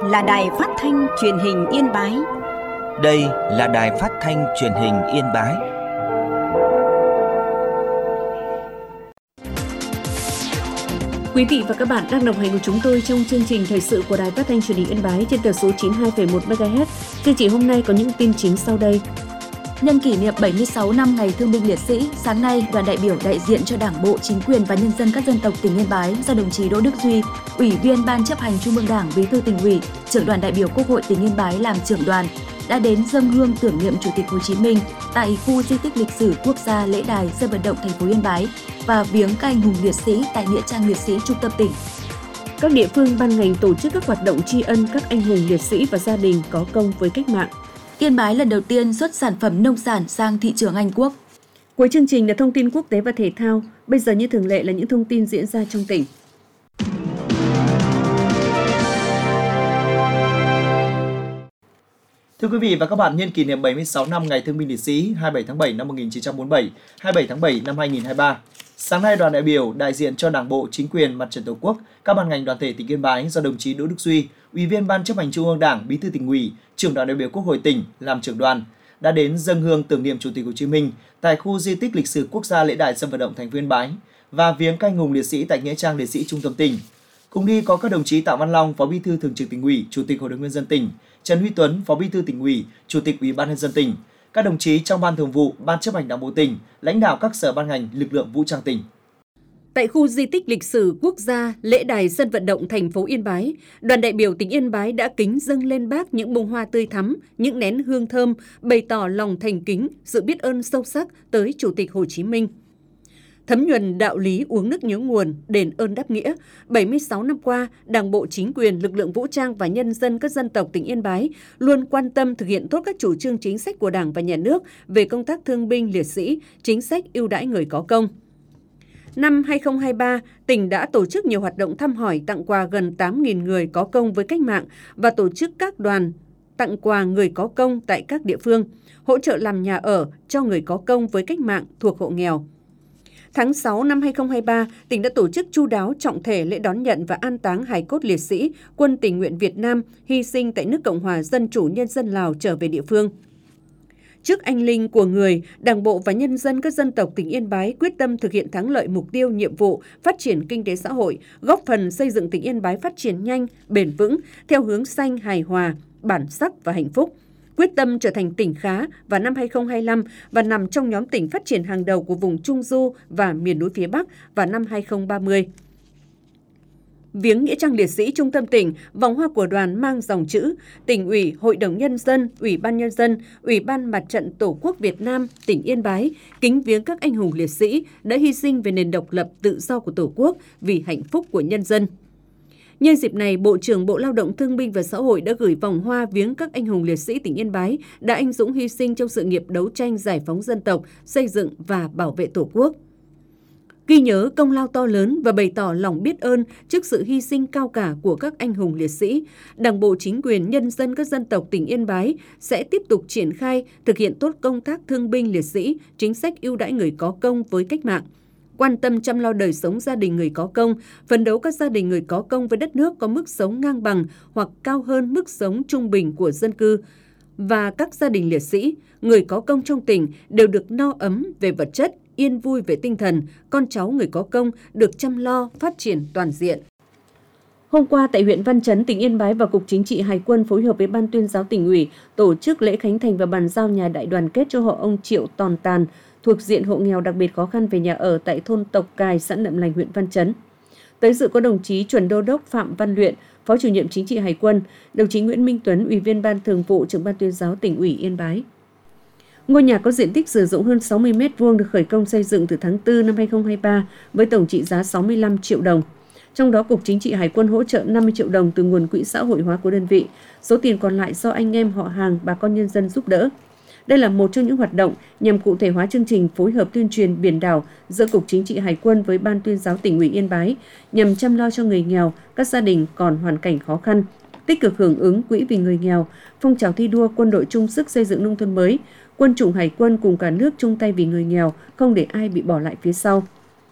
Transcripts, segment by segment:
là Đài Phát thanh Truyền hình Yên Bái. Đây là Đài Phát thanh Truyền hình Yên Bái. Quý vị và các bạn đang đồng hành cùng chúng tôi trong chương trình thời sự của Đài Phát thanh Truyền hình Yên Bái trên tần số 92,1 MHz. Chương trình hôm nay có những tin chính sau đây. Nhân kỷ niệm 76 năm Ngày Thương binh Liệt sĩ, sáng nay, đoàn đại biểu đại diện cho Đảng bộ, chính quyền và nhân dân các dân tộc tỉnh Yên Bái do đồng chí Đỗ Đức Duy, Ủy viên Ban Chấp hành Trung ương Đảng, Bí thư Tỉnh ủy, Trưởng đoàn đại biểu Quốc hội tỉnh Yên Bái làm trưởng đoàn, đã đến dâng hương tưởng niệm Chủ tịch Hồ Chí Minh tại khu di tích lịch sử quốc gia Lễ đài sân vận động thành phố Yên Bái và viếng các anh hùng liệt sĩ tại nghĩa trang liệt sĩ trung tâm tỉnh. Các địa phương ban ngành tổ chức các hoạt động tri ân các anh hùng liệt sĩ và gia đình có công với cách mạng. Yên Bái lần đầu tiên xuất sản phẩm nông sản sang thị trường Anh Quốc. Cuối chương trình là thông tin quốc tế và thể thao. Bây giờ như thường lệ là những thông tin diễn ra trong tỉnh. Thưa quý vị và các bạn, nhân kỷ niệm 76 năm Ngày Thương binh Liệt sĩ 27 tháng 7 năm 1947, 27 tháng 7 năm 2023, sáng nay đoàn đại biểu đại diện cho Đảng bộ, chính quyền, Mặt trận Tổ quốc, các ban ngành đoàn thể tỉnh Yên Bái do đồng chí Đỗ Đức Duy, Ủy viên Ban Chấp hành Trung ương Đảng, Bí thư Tỉnh ủy, Trưởng đoàn đại biểu Quốc hội tỉnh làm trưởng đoàn đã đến dâng hương tưởng niệm Chủ tịch Hồ Chí Minh tại khu di tích lịch sử quốc gia Lễ đài sân vận động thành phố Yên Bái và viếng các anh hùng liệt sĩ tại nghĩa trang liệt sĩ trung tâm tỉnh. Cùng đi có các đồng chí Tạ Văn Long, Phó Bí thư Thường trực Tỉnh ủy, Chủ tịch Hội đồng nhân dân tỉnh, Trần Huy Tuấn, Phó Bí thư Tỉnh ủy, Chủ tịch Ủy ban nhân dân tỉnh, các đồng chí trong Ban Thường vụ, Ban Chấp hành Đảng bộ tỉnh, lãnh đạo các sở ban ngành, lực lượng vũ trang tỉnh. Tại khu di tích lịch sử quốc gia Lễ đài sân vận động thành phố Yên Bái, đoàn đại biểu tỉnh Yên Bái đã kính dâng lên Bác những bông hoa tươi thắm, những nén hương thơm, bày tỏ lòng thành kính, sự biết ơn sâu sắc tới Chủ tịch Hồ Chí Minh. Thấm nhuần đạo lý uống nước nhớ nguồn, đền ơn đáp nghĩa, 76 năm qua, Đảng bộ, chính quyền, lực lượng vũ trang và nhân dân các dân tộc tỉnh Yên Bái luôn quan tâm thực hiện tốt các chủ trương chính sách của Đảng và Nhà nước về công tác thương binh liệt sĩ, chính sách ưu đãi người có công. Năm 2023, tỉnh đã tổ chức nhiều hoạt động thăm hỏi, tặng quà gần 8.000 người có công với cách mạng và tổ chức các đoàn tặng quà người có công tại các địa phương, hỗ trợ làm nhà ở cho người có công với cách mạng thuộc hộ nghèo. Tháng 6 năm 2023, tỉnh đã tổ chức chu đáo trọng thể lễ đón nhận và an táng hài cốt liệt sĩ Quân tình nguyện Việt Nam hy sinh tại nước Cộng hòa Dân chủ Nhân dân Lào trở về địa phương. Trước anh linh của người, Đảng bộ và nhân dân các dân tộc tỉnh Yên Bái quyết tâm thực hiện thắng lợi mục tiêu, nhiệm vụ phát triển kinh tế xã hội, góp phần xây dựng tỉnh Yên Bái phát triển nhanh, bền vững, theo hướng xanh, hài hòa, bản sắc và hạnh phúc. Quyết tâm trở thành tỉnh khá vào năm 2025 và nằm trong nhóm tỉnh phát triển hàng đầu của vùng Trung Du và miền núi phía Bắc vào năm 2030. Viếng nghĩa trang liệt sĩ trung tâm tỉnh, vòng hoa của đoàn mang dòng chữ Tỉnh ủy, Hội đồng Nhân dân, Ủy ban Nhân dân, Ủy ban Mặt trận Tổ quốc Việt Nam, tỉnh Yên Bái, kính viếng các anh hùng liệt sĩ đã hy sinh về nền độc lập tự do của Tổ quốc vì hạnh phúc của nhân dân. Nhân dịp này, Bộ trưởng Bộ Lao động Thương binh và Xã hội đã gửi vòng hoa viếng các anh hùng liệt sĩ tỉnh Yên Bái đã anh dũng hy sinh trong sự nghiệp đấu tranh giải phóng dân tộc, xây dựng và bảo vệ Tổ quốc. Ghi nhớ công lao to lớn và bày tỏ lòng biết ơn trước sự hy sinh cao cả của các anh hùng liệt sĩ, Đảng bộ, chính quyền, nhân dân các dân tộc tỉnh Yên Bái sẽ tiếp tục triển khai, thực hiện tốt công tác thương binh liệt sĩ, chính sách ưu đãi người có công với cách mạng, quan tâm chăm lo đời sống gia đình người có công, phấn đấu các gia đình người có công với đất nước có mức sống ngang bằng hoặc cao hơn mức sống trung bình của dân cư, và các gia đình liệt sĩ, người có công trong tỉnh đều được no ấm về vật chất, yên vui về tinh thần, con cháu người có công được chăm lo, phát triển toàn diện. Hôm qua tại huyện Văn Chấn, tỉnh Yên Bái và Cục Chính trị Hải quân phối hợp với Ban Tuyên giáo Tỉnh ủy tổ chức lễ khánh thành và bàn giao nhà đại đoàn kết cho hộ ông Triệu Tòn Tàn thuộc diện hộ nghèo đặc biệt khó khăn về nhà ở tại thôn Tộc Cài, xã Nậm Lành, huyện Văn Chấn. Tới dự có đồng chí Chuẩn Đô đốc Phạm Văn Luyện, Phó Chủ nhiệm Chính trị Hải quân, đồng chí Nguyễn Minh Tuấn, Ủy viên Ban Thường vụ, Trưởng Ban Tuyên giáo Tỉnh ủy Yên Bái. Ngôi nhà có diện tích sử dụng hơn 60 m2 được khởi công xây dựng từ tháng 4 năm 2023 với tổng trị giá 65 triệu đồng. Trong đó, Cục Chính trị Hải quân hỗ trợ 50 triệu đồng từ nguồn quỹ xã hội hóa của đơn vị. Số tiền còn lại do anh em, họ hàng, bà con nhân dân giúp đỡ. Đây là một trong những hoạt động nhằm cụ thể hóa chương trình phối hợp tuyên truyền biển đảo giữa Cục Chính trị Hải quân với Ban Tuyên giáo Tỉnh ủy Yên Bái nhằm chăm lo cho người nghèo, các gia đình còn hoàn cảnh khó khăn, tích cực hưởng ứng quỹ vì người nghèo, phong trào thi đua quân đội chung sức xây dựng nông thôn mới, quân chủng Hải quân cùng cả nước chung tay vì người nghèo, không để ai bị bỏ lại phía sau.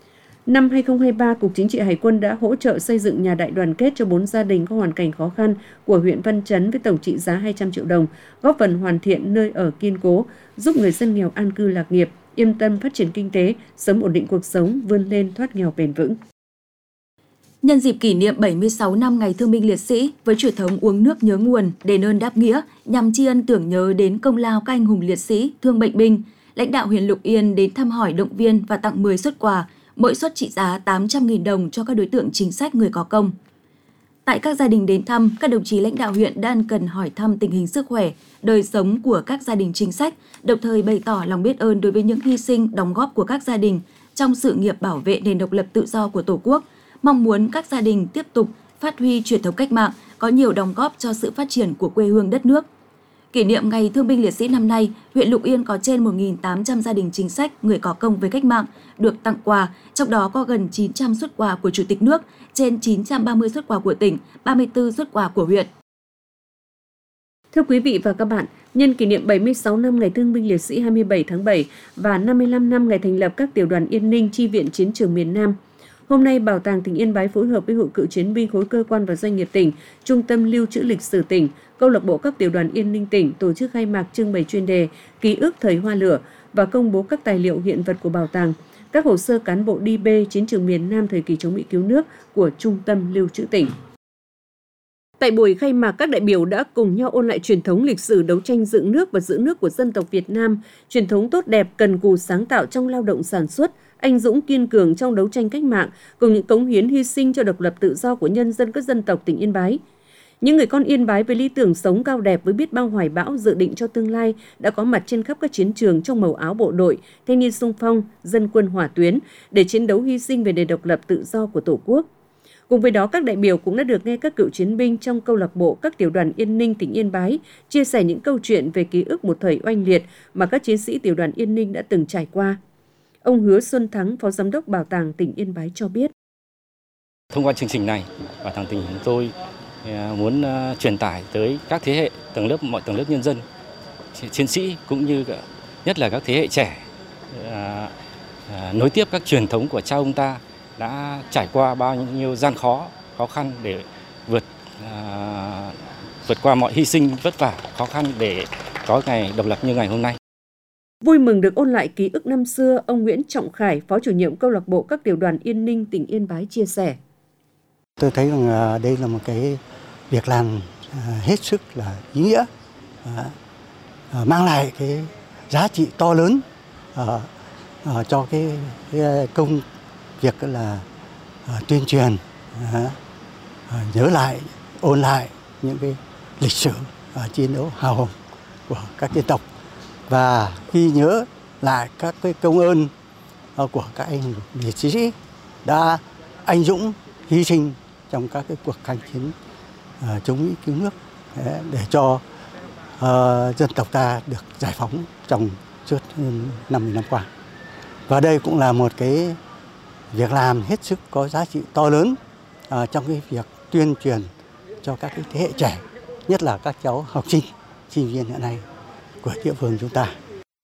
Năm 2023, Cục Chính trị Hải quân đã hỗ trợ xây dựng nhà đại đoàn kết cho 4 gia đình có hoàn cảnh khó khăn của huyện Văn Chấn với tổng trị giá 200 triệu đồng, góp phần hoàn thiện nơi ở kiên cố, giúp người dân nghèo an cư lạc nghiệp, yên tâm phát triển kinh tế, sớm ổn định cuộc sống, vươn lên thoát nghèo bền vững. Nhân dịp kỷ niệm 76 năm Ngày Thương binh Liệt sĩ với truyền thống uống nước nhớ nguồn, đền ơn đáp nghĩa nhằm tri ân tưởng nhớ đến công lao các anh hùng liệt sĩ, thương bệnh binh, lãnh đạo huyện Lục Yên đến thăm hỏi động viên và tặng 10 suất quà, mỗi suất trị giá 800.000 đồng cho các đối tượng chính sách người có công. Tại các gia đình đến thăm, các đồng chí lãnh đạo huyện đã ân cần hỏi thăm tình hình sức khỏe, đời sống của các gia đình chính sách, đồng thời bày tỏ lòng biết ơn đối với những hy sinh, đóng góp của các gia đình trong sự nghiệp bảo vệ nền độc lập tự do của Tổ quốc, mong muốn các gia đình tiếp tục phát huy truyền thống cách mạng, có nhiều đóng góp cho sự phát triển của quê hương đất nước. Kỷ niệm Ngày Thương binh Liệt sĩ năm nay, huyện Lục Yên có trên 1.800 gia đình chính sách người có công với cách mạng được tặng quà, trong đó có gần 900 suất quà của Chủ tịch nước, trên 930 suất quà của tỉnh, 34 suất quà của huyện. Thưa quý vị và các bạn, nhân kỷ niệm 76 năm Ngày Thương binh Liệt sĩ 27 tháng 7 và 55 năm ngày thành lập các tiểu đoàn Yên Ninh chi viện chiến trường miền Nam, hôm nay, Bảo tàng tỉnh Yên Bái phối hợp với Hội Cựu chiến binh khối cơ quan và doanh nghiệp tỉnh, Trung tâm Lưu trữ lịch sử tỉnh, Câu lạc bộ các tiểu đoàn Yên Ninh tỉnh tổ chức khai mạc trưng bày chuyên đề Ký ức thời Hoa lửa và công bố các tài liệu hiện vật của bảo tàng, các hồ sơ cán bộ đi B chiến trường miền Nam thời kỳ chống Mỹ cứu nước của Trung tâm Lưu trữ tỉnh. Tại buổi khai mạc, các đại biểu đã cùng nhau ôn lại truyền thống lịch sử đấu tranh dựng nước và giữ nước của dân tộc Việt Nam, truyền thống tốt đẹp, cần cù sáng tạo trong lao động sản xuất, anh dũng kiên cường trong đấu tranh cách mạng, cùng những cống hiến hy sinh cho độc lập tự do của nhân dân các dân tộc tỉnh Yên Bái. Những người con Yên Bái với lý tưởng sống cao đẹp với biết bao hoài bão dự định cho tương lai đã có mặt trên khắp các chiến trường trong màu áo bộ đội, thanh niên xung phong, dân quân hỏa tuyến để chiến đấu hy sinh về nền độc lập tự do của Tổ quốc. Cùng với đó, các đại biểu cũng đã được nghe các cựu chiến binh trong câu lạc bộ các tiểu đoàn Yên Ninh tỉnh Yên Bái chia sẻ những câu chuyện về ký ức một thời oanh liệt mà các chiến sĩ tiểu đoàn Yên Ninh đã từng trải qua. Ông Hứa Xuân Thắng, Phó Giám đốc Bảo tàng tỉnh Yên Bái cho biết. Thông qua chương trình này, Bảo tàng tỉnh chúng tôi muốn truyền tải tới các thế hệ, mọi tầng lớp nhân dân, chiến sĩ cũng như nhất là các thế hệ trẻ nối tiếp các truyền thống của cha ông ta đã trải qua bao nhiêu gian khó khăn để vượt qua mọi hy sinh vất vả khó khăn để có ngày độc lập như ngày hôm nay. Vui mừng được ôn lại ký ức năm xưa, ông Nguyễn Trọng Khải, Phó chủ nhiệm câu lạc bộ các tiểu đoàn Yên Ninh tỉnh Yên Bái chia sẻ. Tôi thấy rằng đây là một cái việc làm hết sức là ý nghĩa, mang lại cái giá trị to lớn cho cái công việc là tuyên truyền, nhớ lại, ôn lại những cái lịch sử chiến đấu hào hùng của các dân tộc, và ghi nhớ lại các cái công ơn của các anh liệt sĩ đã anh dũng hy sinh trong các cái cuộc kháng chiến chống Mỹ cứu nước để cho dân tộc ta được giải phóng trong suốt 50 năm qua. Và đây cũng là một cái việc làm hết sức có giá trị to lớn trong cái việc tuyên truyền cho các cái thế hệ trẻ, nhất là các cháu học sinh, sinh viên hiện nay của địa phương chúng ta.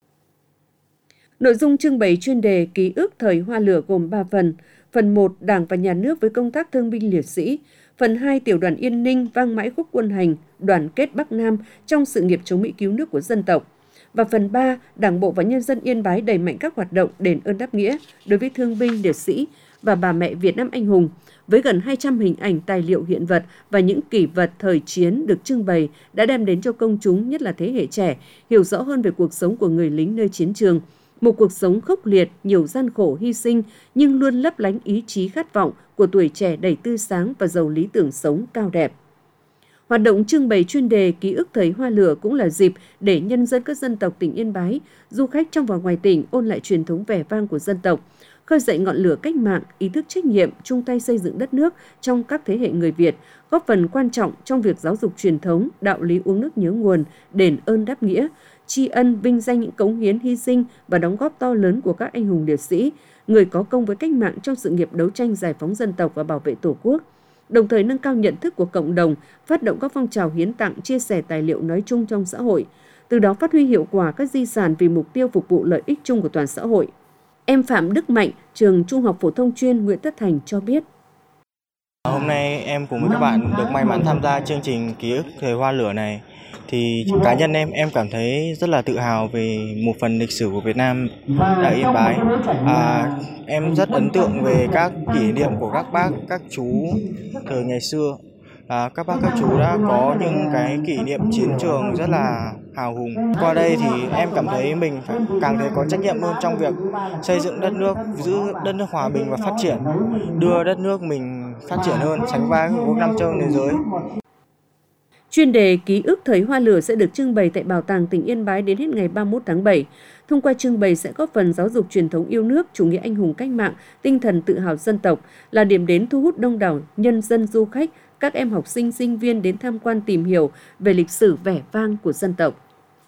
Nội dung trưng bày chuyên đề Ký ức thời Hoa lửa gồm 3 phần. Phần 1, Đảng và Nhà nước với công tác thương binh liệt sĩ. Phần 2, Tiểu đoàn Yên Ninh vang mãi khúc quân hành, đoàn kết Bắc Nam trong sự nghiệp chống Mỹ cứu nước của dân tộc. Và phần 3, Đảng bộ và nhân dân Yên Bái đẩy mạnh các hoạt động đền ơn đáp nghĩa đối với thương binh liệt sĩ và bà mẹ Việt Nam anh hùng, với gần 200 hình ảnh, tài liệu hiện vật và những kỷ vật thời chiến được trưng bày đã đem đến cho công chúng, nhất là thế hệ trẻ, hiểu rõ hơn về cuộc sống của người lính nơi chiến trường. Một cuộc sống khốc liệt, nhiều gian khổ hy sinh nhưng luôn lấp lánh ý chí khát vọng của tuổi trẻ đầy tươi sáng và giàu lý tưởng sống cao đẹp. Hoạt động trưng bày chuyên đề Ký ức thời Hoa lửa cũng là dịp để nhân dân các dân tộc tỉnh Yên Bái, du khách trong và ngoài tỉnh ôn lại truyền thống vẻ vang của dân tộc, khơi dậy ngọn lửa cách mạng, ý thức trách nhiệm, chung tay xây dựng đất nước trong các thế hệ người Việt, góp phần quan trọng trong việc giáo dục truyền thống, đạo lý uống nước nhớ nguồn, đền ơn đáp nghĩa, tri ân vinh danh những cống hiến hy sinh và đóng góp to lớn của các anh hùng liệt sĩ, người có công với cách mạng trong sự nghiệp đấu tranh giải phóng dân tộc và bảo vệ Tổ quốc, đồng thời nâng cao nhận thức của cộng đồng, phát động các phong trào hiến tặng, chia sẻ tài liệu nói chung trong xã hội, từ đó phát huy hiệu quả các di sản vì mục tiêu phục vụ lợi ích chung của toàn xã hội. Em Phạm Đức Mạnh, trường Trung học phổ thông chuyên Nguyễn Tất Thành cho biết. Hôm nay em cùng với các bạn được may mắn tham gia chương trình ký ức thời hoa lửa này. Thì cá nhân em cảm thấy rất là tự hào về một phần lịch sử của Việt Nam tại Yên Bái. Em rất ấn tượng về các kỷ niệm của các bác, các chú thời ngày xưa. Các bác, các chú đã có những cái kỷ niệm chiến trường rất là hào hùng. Qua đây thì em cảm thấy mình phải càng thấy có trách nhiệm hơn trong việc xây dựng đất nước, giữ đất nước hòa bình và phát triển, đưa đất nước mình phát triển hơn, sánh vai với quốc Nam châu thế giới. Chuyên đề ký ức thời hoa lửa sẽ được trưng bày tại Bảo tàng tỉnh Yên Bái đến hết ngày 31 tháng 7. Thông qua trưng bày sẽ góp phần giáo dục truyền thống yêu nước, chủ nghĩa anh hùng cách mạng, tinh thần tự hào dân tộc, là điểm đến thu hút đông đảo nhân dân, du khách, các em học sinh, sinh viên đến tham quan tìm hiểu về lịch sử vẻ vang của dân tộc.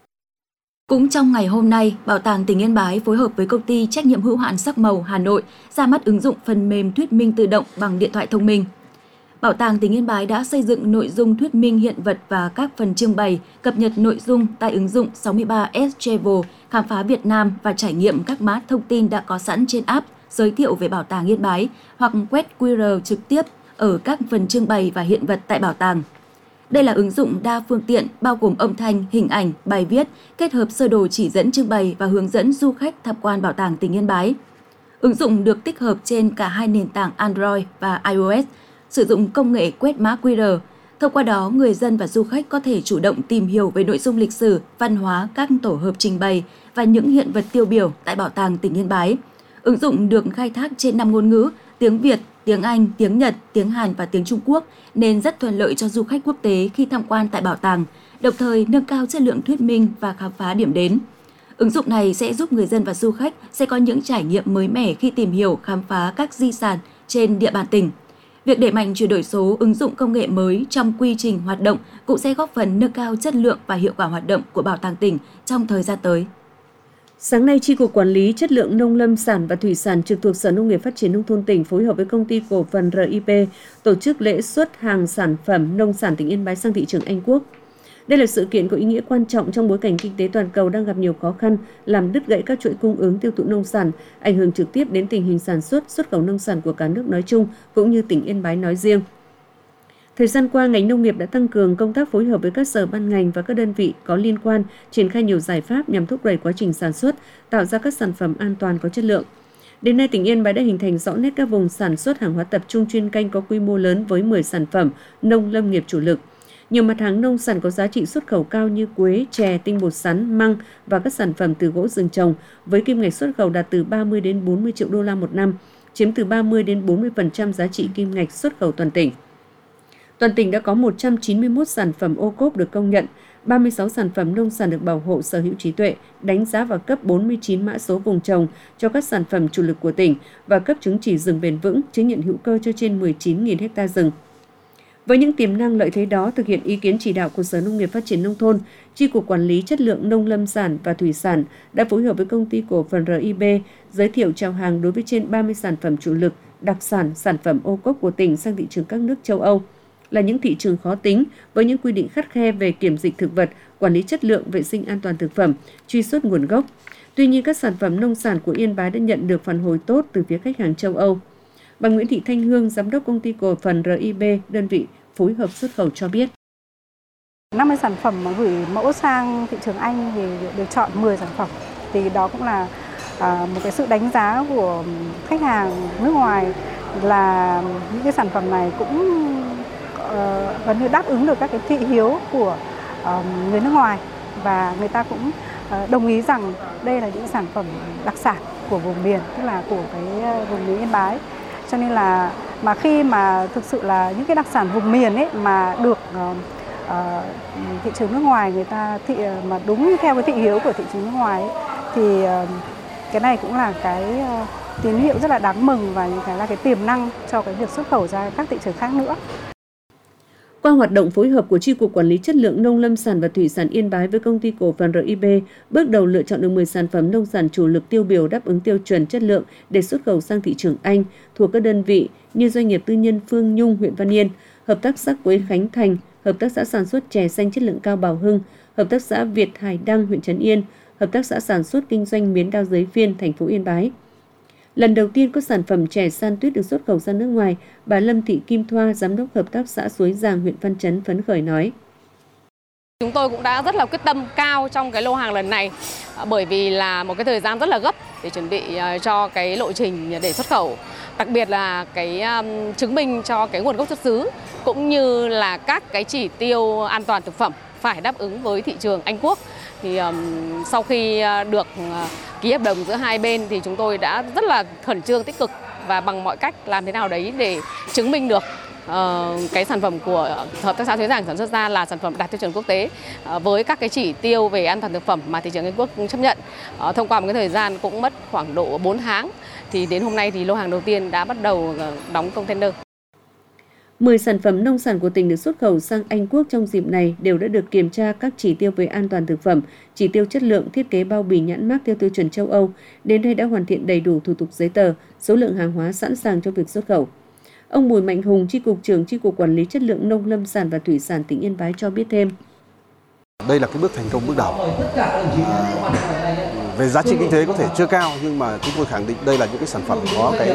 Cũng trong ngày hôm nay, Bảo tàng tỉnh Yên Bái phối hợp với công ty trách nhiệm hữu hạn Sắc Màu Hà Nội ra mắt ứng dụng phần mềm thuyết minh tự động bằng điện thoại thông minh. Bảo tàng tỉnh Yên Bái đã xây dựng nội dung thuyết minh hiện vật và các phần trưng bày, cập nhật nội dung tại ứng dụng 63S Travel, khám phá Việt Nam và trải nghiệm các mã thông tin đã có sẵn trên app giới thiệu về Bảo tàng Yên Bái hoặc quét QR trực tiếp ở các phần trưng bày và hiện vật tại bảo tàng. Đây là ứng dụng đa phương tiện bao gồm âm thanh, hình ảnh, bài viết, kết hợp sơ đồ chỉ dẫn trưng bày và hướng dẫn du khách tham quan Bảo tàng tỉnh Yên Bái. Ứng dụng được tích hợp trên cả hai nền tảng Android và iOS, sử dụng công nghệ quét mã QR. Thông qua đó, người dân và du khách có thể chủ động tìm hiểu về nội dung lịch sử, văn hóa, các tổ hợp trình bày và những hiện vật tiêu biểu tại Bảo tàng tỉnh Yên Bái. Ứng dụng được khai thác trên 5 ngôn ngữ: tiếng Việt, tiếng Anh, tiếng Nhật, tiếng Hàn và tiếng Trung Quốc, nên rất thuận lợi cho du khách quốc tế khi tham quan tại bảo tàng, đồng thời nâng cao chất lượng thuyết minh và khám phá điểm đến. Ứng dụng này sẽ giúp người dân và du khách sẽ có những trải nghiệm mới mẻ khi tìm hiểu, khám phá các di sản trên địa bàn tỉnh. Việc đẩy mạnh chuyển đổi số, ứng dụng công nghệ mới trong quy trình hoạt động cũng sẽ góp phần nâng cao chất lượng và hiệu quả hoạt động của Bảo tàng tỉnh trong thời gian tới. Sáng nay, Chi cục Quản lý Chất lượng Nông lâm sản và Thủy sản trực thuộc Sở Nông nghiệp Phát triển Nông thôn tỉnh phối hợp với Công ty Cổ phần RIP tổ chức lễ xuất hàng sản phẩm nông sản tỉnh Yên Bái sang thị trường Anh Quốc. Đây là sự kiện có ý nghĩa quan trọng trong bối cảnh kinh tế toàn cầu đang gặp nhiều khó khăn, làm đứt gãy các chuỗi cung ứng tiêu thụ nông sản, ảnh hưởng trực tiếp đến tình hình sản xuất, xuất khẩu nông sản của cả nước nói chung cũng như tỉnh Yên Bái nói riêng. Thời gian qua, ngành nông nghiệp đã tăng cường công tác phối hợp với các sở ban ngành và các đơn vị có liên quan, triển khai nhiều giải pháp nhằm thúc đẩy quá trình sản xuất, tạo ra các sản phẩm an toàn có chất lượng. Đến nay, tỉnh Yên Bái đã hình thành rõ nét các vùng sản xuất hàng hóa tập trung chuyên canh có quy mô lớn với 10 sản phẩm nông lâm nghiệp chủ lực. Nhiều mặt hàng nông sản có giá trị xuất khẩu cao như quế, chè, tinh bột sắn, măng và các sản phẩm từ gỗ rừng trồng với kim ngạch xuất khẩu đạt từ 30 đến 40 triệu đô la một năm, chiếm từ 30 đến 40% giá trị kim ngạch xuất khẩu toàn tỉnh. Toàn tỉnh đã có 191 sản phẩm ô cốp được công nhận, 36 sản phẩm nông sản được bảo hộ sở hữu trí tuệ, đánh giá và cấp 49 mã số vùng trồng cho các sản phẩm chủ lực của tỉnh và cấp chứng chỉ rừng bền vững, chứng nhận hữu cơ cho trên 19.000 ha rừng. Với những tiềm năng lợi thế đó, thực hiện ý kiến chỉ đạo của Sở Nông nghiệp Phát triển Nông thôn, Chi cục Quản lý Chất lượng Nông lâm sản và Thủy sản đã phối hợp với Công ty Cổ phần RIP giới thiệu chào hàng đối với trên 30 sản phẩm chủ lực, đặc sản, sản phẩm ô cốp của tỉnh sang thị trường các nước châu Âu, là những thị trường khó tính với những quy định khắt khe về kiểm dịch thực vật, quản lý chất lượng, vệ sinh an toàn thực phẩm, truy xuất nguồn gốc. Tuy nhiên, các sản phẩm nông sản của Yên Bái đã nhận được phản hồi tốt từ phía khách hàng châu Âu. Bà Nguyễn Thị Thanh Hương, Giám đốc Công ty Cổ phần RIP, đơn vị phối hợp xuất khẩu cho biết. 50 sản phẩm mà gửi mẫu sang thị trường Anh thì được chọn 10 sản phẩm. Thì đó cũng là một cái sự đánh giá của khách hàng nước ngoài là những cái sản phẩm này cũng gần như đáp ứng được các cái thị hiếu của người nước ngoài, và người ta cũng đồng ý rằng đây là những sản phẩm đặc sản của vùng miền, tức là của cái vùng miền Yên Bái. Cho nên là mà khi mà thực sự là những cái đặc sản vùng miền ấy mà được thị trường nước ngoài người ta mà đúng theo cái thị hiếu của thị trường nước ngoài ấy, thì cái này cũng là cái tín hiệu rất là đáng mừng và những cái là cái tiềm năng cho cái việc xuất khẩu ra các thị trường khác nữa. Qua hoạt động phối hợp của Chi cục Quản lý Chất lượng Nông lâm sản và Thủy sản Yên Bái với Công ty Cổ phần RIP, bước đầu lựa chọn được 10 sản phẩm nông sản chủ lực tiêu biểu đáp ứng tiêu chuẩn chất lượng để xuất khẩu sang thị trường Anh thuộc các đơn vị như Doanh nghiệp tư nhân Phương Nhung, huyện Văn Yên, Hợp tác xã Quế Khánh Thành, Hợp tác xã sản xuất chè xanh chất lượng cao Bảo Hưng, Hợp tác xã Việt Hải Đăng, huyện Trấn Yên, Hợp tác xã sản xuất kinh doanh miến đao giấy phiên, thành phố Yên Bái. Lần đầu tiên có sản phẩm chè san tuyết được xuất khẩu ra nước ngoài, bà Lâm Thị Kim Thoa, Giám đốc Hợp tác xã Suối Giàng, huyện Văn Chấn phấn khởi nói. Chúng tôi cũng đã rất là quyết tâm cao trong cái lô hàng lần này, bởi vì là một cái thời gian rất là gấp để chuẩn bị cho cái lộ trình để xuất khẩu. Đặc biệt là cái chứng minh cho cái nguồn gốc xuất xứ cũng như là các cái chỉ tiêu an toàn thực phẩm phải đáp ứng với thị trường Anh Quốc. Thì sau khi được ký hợp đồng giữa hai bên thì chúng tôi đã rất là khẩn trương, tích cực và bằng mọi cách làm thế nào đấy để chứng minh được cái sản phẩm của Hợp tác xã Suối Giàng sản xuất ra là sản phẩm đạt tiêu chuẩn quốc tế với các cái chỉ tiêu về an toàn thực phẩm mà thị trường Anh Quốc chấp nhận. Thông qua một cái thời gian cũng mất khoảng độ 4 tháng thì đến hôm nay thì lô hàng đầu tiên đã bắt đầu đóng container. 10 sản phẩm nông sản của tỉnh được xuất khẩu sang Anh Quốc trong dịp này đều đã được kiểm tra các chỉ tiêu về an toàn thực phẩm, chỉ tiêu chất lượng, thiết kế bao bì nhãn mác theo tiêu chuẩn châu Âu. Đến nay đã hoàn thiện đầy đủ thủ tục giấy tờ, số lượng hàng hóa sẵn sàng cho việc xuất khẩu. Ông Bùi Mạnh Hùng, Chi cục trưởng Chi cục Quản lý Chất lượng Nông lâm sản và Thủy sản tỉnh Yên Bái cho biết thêm. Đây là cái bước thành công bước đầu. Về giá trị kinh tế có thể chưa cao nhưng mà chúng tôi khẳng định đây là những cái sản phẩm có cái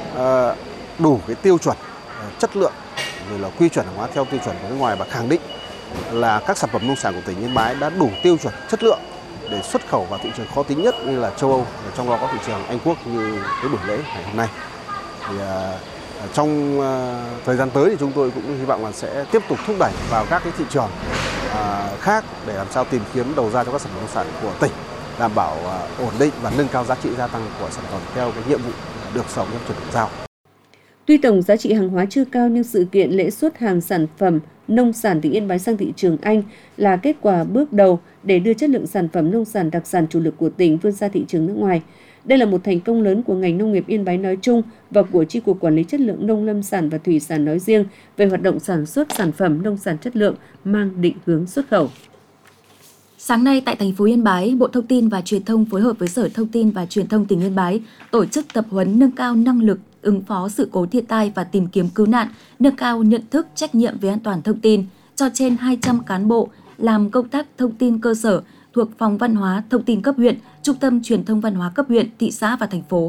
đủ cái tiêu chuẩn chất lượng rồi là quy chuẩn hàng hóa theo tiêu chuẩn của nước ngoài, và khẳng định là các sản phẩm nông sản của tỉnh Yên Bái đã đủ tiêu chuẩn chất lượng để xuất khẩu vào thị trường khó tính nhất như là châu Âu, và trong đó có thị trường Anh Quốc như cái buổi lễ ngày hôm nay. Thì trong thời gian tới thì chúng tôi cũng hy vọng là sẽ tiếp tục thúc đẩy vào các cái thị trường khác để làm sao tìm kiếm đầu ra cho các sản phẩm nông sản của tỉnh, đảm bảo ổn định và nâng cao giá trị gia tăng của sản phẩm theo cái nhiệm vụ được Sở Nông nghiệp giao. Tuy tổng giá trị hàng hóa chưa cao nhưng sự kiện lễ xuất hàng sản phẩm nông sản tỉnh Yên Bái sang thị trường Anh là kết quả bước đầu để đưa chất lượng sản phẩm nông sản đặc sản chủ lực của tỉnh vươn ra thị trường nước ngoài. Đây là một thành công lớn của ngành nông nghiệp Yên Bái nói chung và của Chi cục Quản lý Chất lượng Nông lâm sản và Thủy sản nói riêng về hoạt động sản xuất sản phẩm nông sản chất lượng mang định hướng xuất khẩu. Sáng nay tại thành phố Yên Bái, Bộ Thông tin và Truyền thông phối hợp với Sở Thông tin và Truyền thông tỉnh Yên Bái tổ chức tập huấn nâng cao năng lực ứng phó sự cố thiên tai và tìm kiếm cứu nạn, nâng cao nhận thức trách nhiệm về an toàn thông tin cho trên 200 cán bộ làm công tác thông tin cơ sở thuộc Phòng Văn hóa Thông tin cấp huyện, Trung tâm Truyền thông Văn hóa cấp huyện, thị xã và thành phố.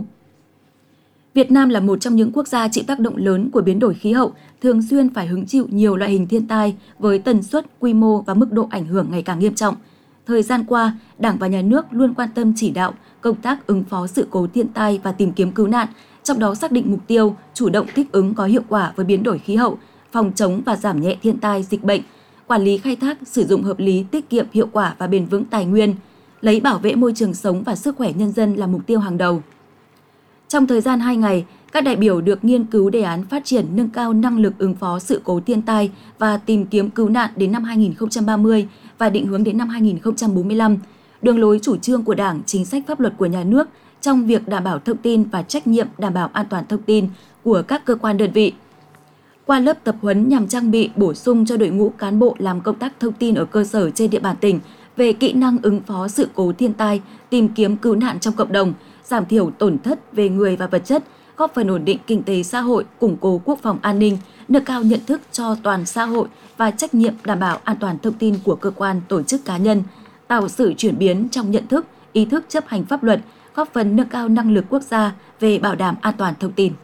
Việt Nam là một trong những quốc gia chịu tác động lớn của biến đổi khí hậu, thường xuyên phải hứng chịu nhiều loại hình thiên tai với tần suất, quy mô và mức độ ảnh hưởng ngày càng nghiêm trọng. Thời gian qua, Đảng và Nhà nước luôn quan tâm chỉ đạo công tác ứng phó sự cố thiên tai và tìm kiếm cứu nạn, trong đó xác định mục tiêu chủ động thích ứng có hiệu quả với biến đổi khí hậu, phòng chống và giảm nhẹ thiên tai, dịch bệnh, quản lý khai thác, sử dụng hợp lý, tiết kiệm, hiệu quả và bền vững tài nguyên, lấy bảo vệ môi trường sống và sức khỏe nhân dân là mục tiêu hàng đầu. Trong thời gian 2 ngày, các đại biểu được nghiên cứu đề án phát triển nâng cao năng lực ứng phó sự cố thiên tai và tìm kiếm cứu nạn đến năm 2030 và định hướng đến năm 2045, đường lối chủ trương của Đảng, chính sách pháp luật của nhà nước trong việc đảm bảo thông tin và trách nhiệm đảm bảo an toàn thông tin của các cơ quan đơn vị. Qua lớp tập huấn nhằm trang bị bổ sung cho đội ngũ cán bộ làm công tác thông tin ở cơ sở trên địa bàn tỉnh về kỹ năng ứng phó sự cố thiên tai, tìm kiếm cứu nạn trong cộng đồng, giảm thiểu tổn thất về người và vật chất, góp phần ổn định kinh tế xã hội, củng cố quốc phòng an ninh, nâng cao nhận thức cho toàn xã hội và trách nhiệm đảm bảo an toàn thông tin của cơ quan, tổ chức cá nhân, tạo sự chuyển biến trong nhận thức, ý thức chấp hành pháp luật, góp phần nâng cao năng lực quốc gia về bảo đảm an toàn thông tin.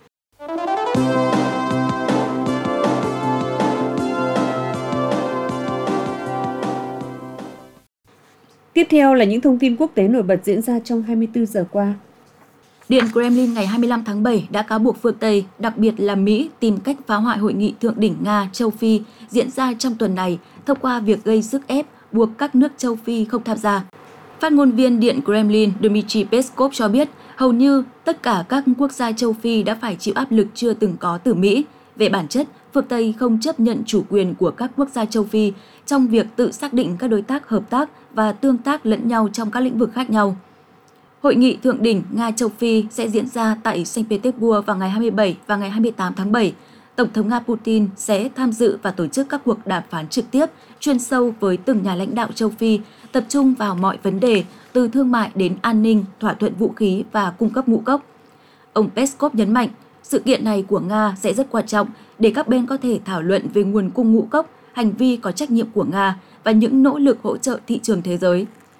Tiếp theo là những thông tin quốc tế nổi bật diễn ra trong 24 giờ qua. Điện Kremlin ngày 25 tháng 7 đã cáo buộc phương Tây, đặc biệt là Mỹ, tìm cách phá hoại hội nghị thượng đỉnh Nga-Châu Phi diễn ra trong tuần này thông qua việc gây sức ép buộc các nước châu Phi không tham gia. Phát ngôn viên Điện Kremlin Dmitry Peskov cho biết hầu như tất cả các quốc gia châu Phi đã phải chịu áp lực chưa từng có từ Mỹ. Về bản chất, phương Tây không chấp nhận chủ quyền của các quốc gia châu Phi trong việc tự xác định các đối tác hợp tác và tương tác lẫn nhau trong các lĩnh vực khác nhau. Hội nghị thượng đỉnh Nga-Châu Phi sẽ diễn ra tại Saint Petersburg vào ngày 27 và ngày 28 tháng 7. Tổng thống Nga Putin sẽ tham dự và tổ chức các cuộc đàm phán trực tiếp, chuyên sâu với từng nhà lãnh đạo châu Phi, tập trung vào mọi vấn đề từ thương mại đến an ninh, thỏa thuận vũ khí và cung cấp ngũ cốc. Ông Peskov nhấn mạnh, sự kiện này của Nga sẽ rất quan trọng để các bên có thể thảo luận về nguồn cung ngũ cốc, hành vi có trách nhiệm của Nga và những nỗ lực hỗ trợ thị trường thế giới.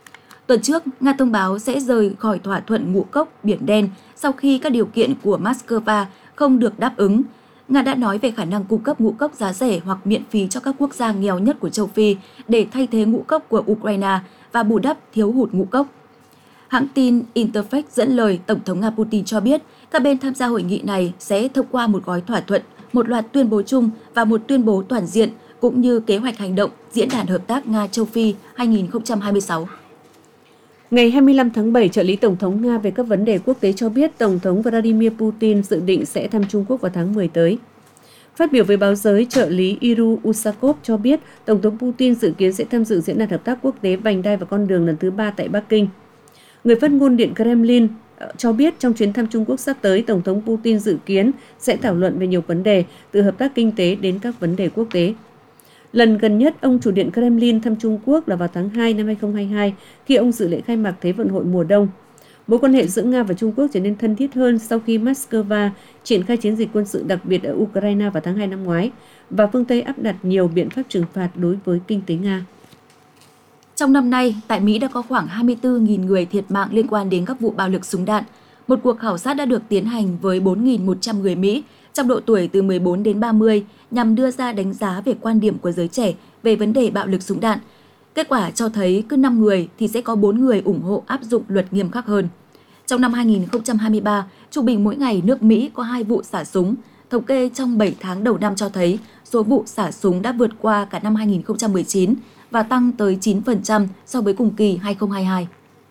Tuần trước, Nga thông báo sẽ rời khỏi thỏa thuận Ngũ cốc Biển Đen sau khi các điều kiện của Moscow không được đáp ứng. Nga đã nói về khả năng cung cấp ngũ cốc giá rẻ hoặc miễn phí cho các quốc gia nghèo nhất của châu Phi để thay thế ngũ cốc của Ukraine và bù đắp thiếu hụt ngũ cốc. Hãng tin Interfax dẫn lời Tổng thống Nga Putin cho biết các bên tham gia hội nghị này sẽ thông qua một gói thỏa thuận, một loạt tuyên bố chung và một tuyên bố toàn diện, cũng như kế hoạch hành động Diễn đàn Hợp tác Nga-Châu Phi 2026. Ngày 25 tháng 7, trợ lý Tổng thống Nga về các vấn đề quốc tế cho biết Tổng thống Vladimir Putin dự định sẽ thăm Trung Quốc vào tháng 10 tới. Phát biểu với báo giới, trợ lý Iru Usakov cho biết Tổng thống Putin dự kiến sẽ tham dự Diễn đàn Hợp tác Quốc tế Vành đai và Con đường lần thứ 3 tại Bắc Kinh. Người phát ngôn Điện Kremlin cho biết trong chuyến thăm Trung Quốc sắp tới, Tổng thống Putin dự kiến sẽ thảo luận về nhiều vấn đề, từ hợp tác kinh tế đến các vấn đề quốc tế. Lần gần nhất, ông chủ Điện Kremlin thăm Trung Quốc là vào tháng 2 năm 2022, khi ông dự lễ khai mạc Thế vận hội mùa đông. Mối quan hệ giữa Nga và Trung Quốc trở nên thân thiết hơn sau khi Moscow triển khai chiến dịch quân sự đặc biệt ở Ukraine vào tháng 2 năm ngoái, và phương Tây áp đặt nhiều biện pháp trừng phạt đối với kinh tế Nga. Trong năm nay, tại Mỹ đã có khoảng 24.000 người thiệt mạng liên quan đến các vụ bạo lực súng đạn. Một cuộc khảo sát đã được tiến hành với 4.100 người Mỹ trong độ tuổi từ 14 đến 30 nhằm đưa ra đánh giá về quan điểm của giới trẻ về vấn đề bạo lực súng đạn. Kết quả cho thấy cứ 5 người thì sẽ có 4 người ủng hộ áp dụng luật nghiêm khắc hơn. Trong năm 2023, trung bình mỗi ngày nước Mỹ có 2 vụ xả súng. Thống kê trong 7 tháng đầu năm cho thấy số vụ xả súng đã vượt qua cả năm 2019 và tăng tới 9% so với cùng kỳ 2022.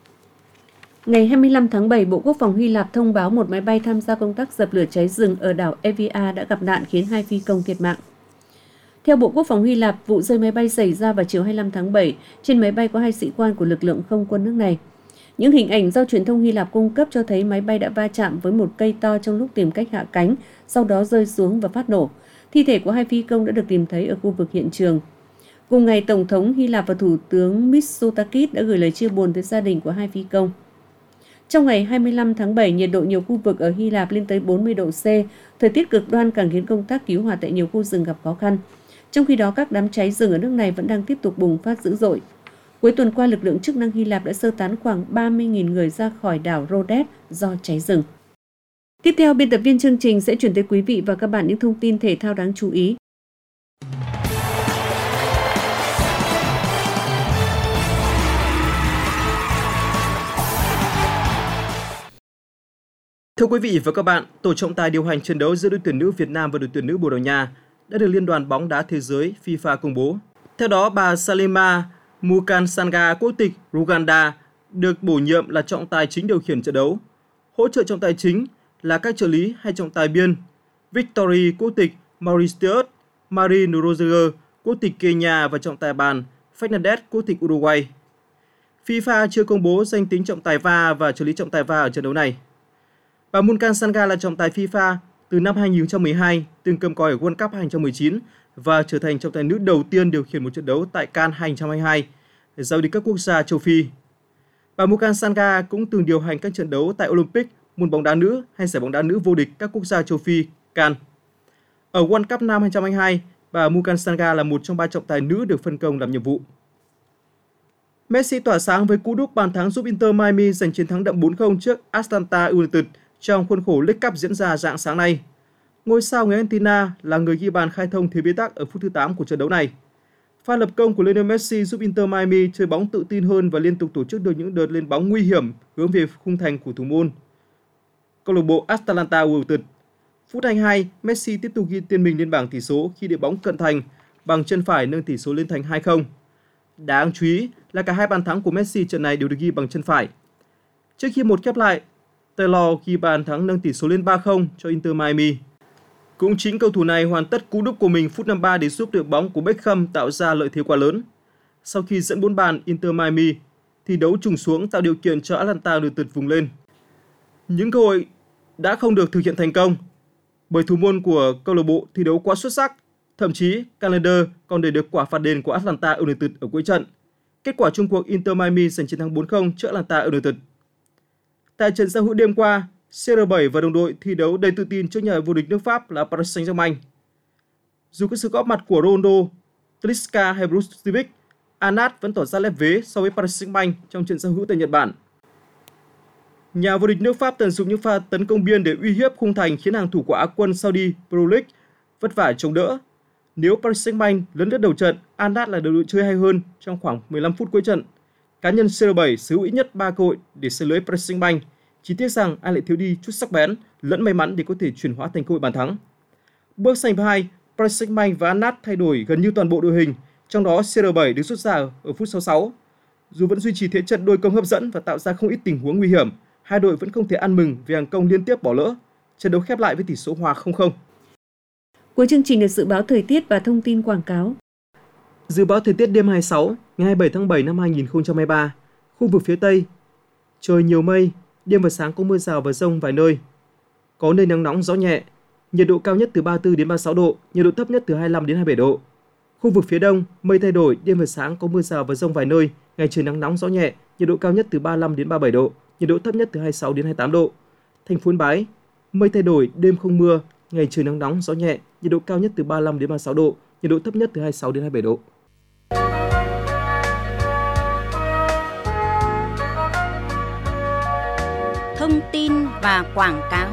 Ngày 25 tháng 7, Bộ Quốc phòng Hy Lạp thông báo một máy bay tham gia công tác dập lửa cháy rừng ở đảo Evia đã gặp nạn khiến 2 phi công thiệt mạng. Theo Bộ Quốc phòng Hy Lạp, vụ rơi máy bay xảy ra vào chiều 25 tháng 7. Trên máy bay có 2 sĩ quan của lực lượng không quân nước này. Những hình ảnh do truyền thông Hy Lạp cung cấp cho thấy máy bay đã va chạm với một cây to trong lúc tìm cách hạ cánh, sau đó rơi xuống và phát nổ. Thi thể của 2 phi công đã được tìm thấy ở khu vực hiện trường. Cùng ngày, Tổng thống Hy Lạp và Thủ tướng Mitsotakis đã gửi lời chia buồn tới gia đình của 2 phi công. Trong ngày 25 tháng 7, nhiệt độ nhiều khu vực ở Hy Lạp lên tới 40 độ C. Thời tiết cực đoan càng khiến công tác cứu hỏa tại nhiều khu rừng gặp khó khăn. Trong khi đó, các đám cháy rừng ở nước này vẫn đang tiếp tục bùng phát dữ dội. Cuối tuần qua, lực lượng chức năng Hy Lạp đã sơ tán khoảng 30.000 người ra khỏi đảo Rhodes do cháy rừng. Tiếp theo, biên tập viên chương trình sẽ chuyển tới quý vị và các bạn những thông tin thể thao đáng chú ý. Thưa quý vị và các bạn, tổ trọng tài điều hành trận đấu giữa đội tuyển nữ Việt Nam và đội tuyển nữ Bồ Đào Nha đã được Liên đoàn bóng đá thế giới FIFA công bố. Theo đó, bà Salima Mukansanga, quốc tịch Uganda, được bổ nhiệm là trọng tài chính điều khiển trận đấu. Hỗ trợ trọng tài chính là các trợ lý hay trọng tài biên Victory, quốc tịch Mauritius, Marie Roger, quốc tịch Kenya và trọng tài bàn Fernandez, quốc tịch Uruguay. FIFA chưa công bố danh tính trọng tài VAR và trợ lý trọng tài VAR ở trận đấu này. Bà Mukansanga là trọng tài FIFA từ năm 2012, từng cầm còi ở World Cup 2019 và trở thành trọng tài nữ đầu tiên điều khiển một trận đấu tại Cannes 2022, giao đi các quốc gia châu Phi. Bà Mukansanga cũng từng điều hành các trận đấu tại Olympic, môn bóng đá nữ hay giải bóng đá nữ vô địch các quốc gia châu Phi, Cannes. Ở World Cup năm 2022, bà Mukansanga là một trong 3 trọng tài nữ được phân công làm nhiệm vụ. Messi tỏa sáng với cú đúp bàn thắng giúp Inter Miami giành chiến thắng đậm 4-0 trước Atlanta United trong khuôn khổ League Cup diễn ra rạng sáng nay. Ngôi sao người Argentina là người ghi bàn khai thông thế bế tắc ở phút thứ 8 của trận đấu này. Pha lập công của Lionel Messi giúp Inter Miami chơi bóng tự tin hơn và liên tục tổ chức được những đợt lên bóng nguy hiểm hướng về khung thành của thủ môn câu lạc bộ Atlanta United. Phút 22, Messi tiếp tục ghi tên mình lên bảng tỷ số khi để bóng cận thành bằng chân phải nâng tỷ số lên thành 2-0. Đáng chú ý là cả 2 bàn thắng của Messi trận này đều được ghi bằng chân phải. Trước khi một khép lại, Taylor ghi bàn thắng nâng tỷ số lên 3-0 cho Inter Miami. Cũng chính cầu thủ này hoàn tất cú đúp của mình phút 53 để giúp đội bóng của Beckham tạo ra lợi thế quá lớn. Sau khi dẫn 4 bàn Inter Miami, thì đấu trùng xuống tạo điều kiện cho Atlanta United vùng lên. Những cơ hội đã không được thực hiện thành công bởi thủ môn của câu lạc bộ thi đấu quá xuất sắc. Thậm chí, Calendar còn để được quả phạt đền của Atlanta United ở cuối trận. Kết quả chung cuộc Inter Miami giành chiến thắng 4-0 trước Atlanta United. Tại trận giao hữu đêm qua, CR7 và đồng đội thi đấu đầy tự tin trước nhà vô địch nước Pháp là Paris Saint-Germain. Dù có sự góp mặt của Ronaldo, Talisca hay Bruce Stivic, Anat vẫn tỏ ra lép vế so với Paris Saint-Germain trong trận giao hữu tại Nhật Bản. Nhà vô địch nước Pháp tận dụng những pha tấn công biên để uy hiếp khung thành khiến hàng thủ của Á quân Saudi Pro League vất vả chống đỡ. Nếu Paris Saint-Germain lấn lướt đầu trận, Anat là đội chơi hay hơn trong khoảng 15 phút cuối trận. Cá nhân CR7 sở hữu ít nhất 3 cơ hội để xé lưới Paris Saint-Germain. Chỉ tiếc rằng anh lại thiếu đi chút sắc bén lẫn may mắn để có thể chuyển hóa thành cơ hội bàn thắng. Bước sang hiệp 2, Paris Saint-Germain và Anat thay đổi gần như toàn bộ đội hình, trong đó CR7 được rút ra ở phút 66. Dù vẫn duy trì thế trận đôi công hấp dẫn và tạo ra không ít tình huống nguy hiểm, hai đội vẫn không thể ăn mừng vì hàng công liên tiếp bỏ lỡ. Trận đấu khép lại với tỷ số hòa 0-0. Cuối chương trình là dự báo thời tiết và thông tin quảng cáo. Dự báo thời tiết đêm 26, ngày 27 tháng 7 năm 2023. Khu vực phía Tây, trời nhiều mây, đêm và sáng có mưa rào và dông vài nơi. Có nơi nắng nóng gió nhẹ, nhiệt độ cao nhất từ 34 đến 36 độ, nhiệt độ thấp nhất từ 25 đến 27 độ. Khu vực phía Đông, mây thay đổi, đêm và sáng có mưa rào và dông vài nơi, ngày trời nắng nóng gió nhẹ, nhiệt độ cao nhất từ 35 đến 37 độ, nhiệt độ thấp nhất từ 26 đến 28 độ. Thành phố Yên Bái, mây thay đổi, đêm không mưa, ngày trời nắng nóng gió nhẹ, nhiệt độ cao nhất từ 35 đến 36 độ, nhiệt độ thấp nhất từ 26 đến 27 độ. Thông tin và quảng cáo.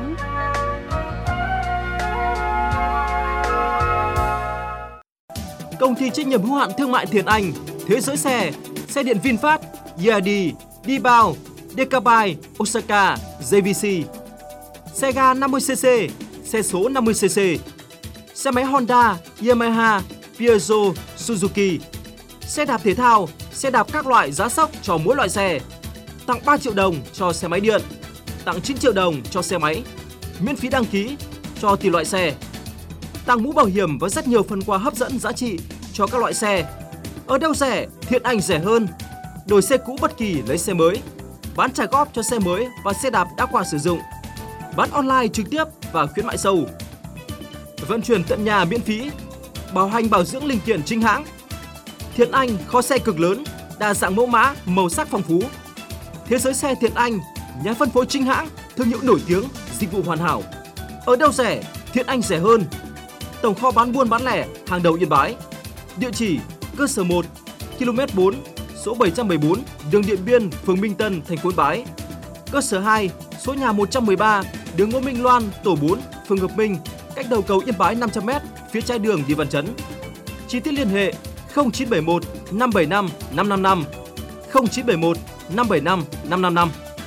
Công ty trách nhiệm hữu hạn thương mại Thiện Anh, Thế Giới Xe, Xe điện VinFast, Yadi, Dibao, Decabai, Osaka, JVC. Xe ga 50cc, xe số 50cc. Xe máy Honda, Yamaha, Peugeot, Suzuki. Xe đạp thể thao, xe đạp các loại giá sốc cho mỗi loại xe. Tặng 3 triệu đồng cho xe máy điện. Tặng 9 triệu đồng cho xe máy. Miễn phí đăng ký cho tùy loại xe. Tặng mũ bảo hiểm và rất nhiều phần quà hấp dẫn giá trị cho các loại xe. Ở đâu rẻ, Thiện Anh rẻ hơn. Đổi xe cũ bất kỳ lấy xe mới. Bán trả góp cho xe mới và xe đạp đã qua sử dụng. Bán online trực tiếp và khuyến mại sâu. Vận chuyển tận nhà miễn phí. Bảo hành bảo dưỡng linh kiện chính hãng. Thiện Anh kho xe cực lớn, đa dạng mẫu mã, màu sắc phong phú. Thế Giới Xe Thiện Anh, nhà phân phối chính hãng, thương hiệu nổi tiếng, dịch vụ hoàn hảo. Ở đâu rẻ, Thiện Anh rẻ hơn. Tổng kho bán buôn bán lẻ hàng đầu Yên Bái. Địa chỉ: cơ sở 1, km 4, số 774, đường Điện Biên, phường Minh Tân, thành phố Yên Bái. Cơ sở 2, số nhà 113, đường Ngô Minh Loan, tổ 4, phường Hợp Minh, cách đầu cầu Yên Bái 500m, phía trái đường đi Văn Chấn. Chi tiết liên hệ 0971 575 555, 0971 575 555.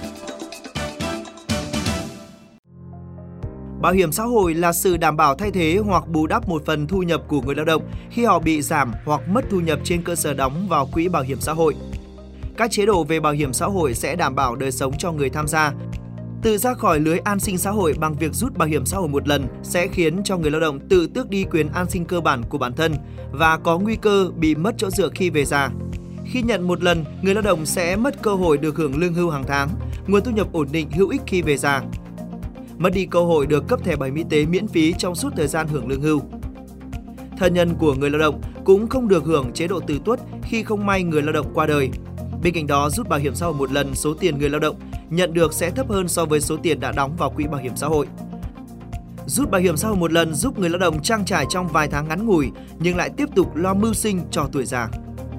Bảo hiểm xã hội là sự đảm bảo thay thế hoặc bù đắp một phần thu nhập của người lao động khi họ bị giảm hoặc mất thu nhập trên cơ sở đóng vào quỹ bảo hiểm xã hội. Các chế độ về bảo hiểm xã hội sẽ đảm bảo đời sống cho người tham gia. Tự ra khỏi lưới an sinh xã hội bằng việc rút bảo hiểm xã hội một lần sẽ khiến cho người lao động tự tước đi quyền an sinh cơ bản của bản thân và có nguy cơ bị mất chỗ dựa khi về già. Khi nhận một lần, người lao động sẽ mất cơ hội được hưởng lương hưu hàng tháng, nguồn thu nhập ổn định hữu ích khi về già. Mất đi cơ hội được cấp thẻ bảo hiểm y tế miễn phí trong suốt thời gian hưởng lương hưu. Thân nhân của người lao động cũng không được hưởng chế độ tử tuất khi không may người lao động qua đời. Bên cạnh đó, rút bảo hiểm xã hội một lần, số tiền người lao động nhận được sẽ thấp hơn so với số tiền đã đóng vào quỹ bảo hiểm xã hội. Rút bảo hiểm xã hội một lần giúp người lao động trang trải trong vài tháng ngắn ngủi nhưng lại tiếp tục lo mưu sinh cho tuổi già.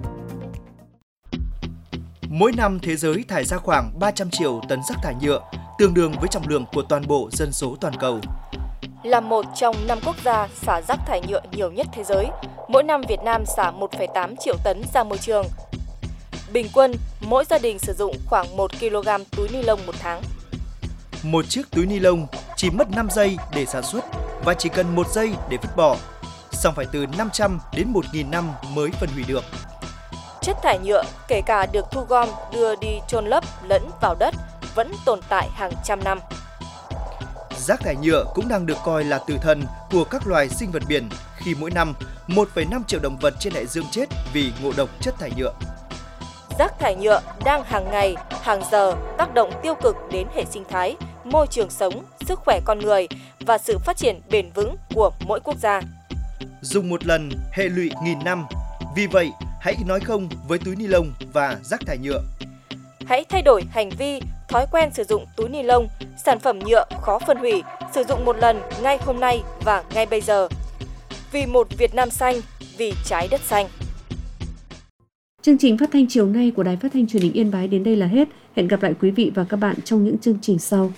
Mỗi năm thế giới thải ra khoảng 300 triệu tấn rác thải nhựa, tương đương với trọng lượng của toàn bộ dân số toàn cầu. Là một trong 5 quốc gia xả rác thải nhựa nhiều nhất thế giới, mỗi năm Việt Nam xả 1,8 triệu tấn ra môi trường. Bình quân, mỗi gia đình sử dụng khoảng 1 kg túi ni lông một tháng. Một chiếc túi ni lông chỉ mất 5 giây để sản xuất và chỉ cần 1 giây để vứt bỏ, song phải từ 500 đến 1.000 năm mới phân hủy được. Chất thải nhựa, kể cả được thu gom đưa đi chôn lấp lẫn vào đất, vẫn tồn tại hàng trăm năm. Rác thải nhựa cũng đang được coi là tử thần của các loài sinh vật biển khi mỗi năm 1,5 triệu động vật trên đại dương chết vì ngộ độc chất thải nhựa. Rác thải nhựa đang hàng ngày, hàng giờ tác động tiêu cực đến hệ sinh thái, môi trường sống, sức khỏe con người và sự phát triển bền vững của mỗi quốc gia. Dùng một lần, hệ lụy nghìn năm. Vì vậy, hãy nói không với túi ni lông và rác thải nhựa. Hãy thay đổi hành vi, thói quen sử dụng túi ni lông, sản phẩm nhựa khó phân hủy, sử dụng một lần ngay hôm nay và ngay bây giờ. Vì một Việt Nam xanh, vì trái đất xanh. Chương trình phát thanh chiều nay của Đài Phát thanh Truyền hình Yên Bái đến đây là hết. Hẹn gặp lại quý vị và các bạn trong những chương trình sau.